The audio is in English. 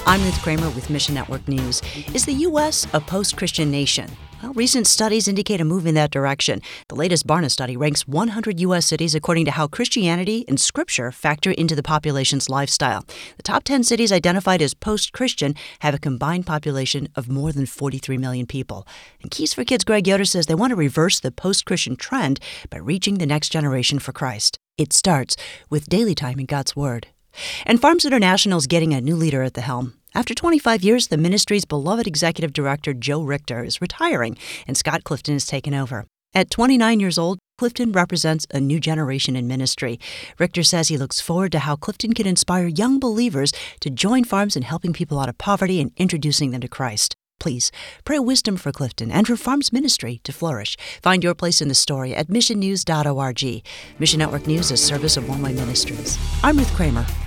I'm Ruth Kramer with Mission Network News. Is the U.S. a post-Christian nation? Well, recent studies indicate a move in that direction. The latest Barna study ranks 100 U.S. cities according to how Christianity and Scripture factor into the population's lifestyle. The top 10 cities identified as post-Christian have a combined population of more than 43 million people. And Keys for Kids' Greg Yoder says they want to reverse the post-Christian trend by reaching the next generation for Christ. It starts with daily time in God's Word. And Farms International is getting a new leader at the helm. After 25 years, the ministry's beloved executive director, Joe Richter, is retiring, and Scott Clifton has taken over. At 29 years old, Clifton represents a new generation in ministry. Richter says he looks forward to how Clifton can inspire young believers to join Farms in helping people out of poverty and introducing them to Christ. Please pray wisdom for Clifton and for Farms ministry to flourish. Find your place in the story at missionnews.org. Mission Network News is a service of One Way Ministries. I'm Ruth Kramer.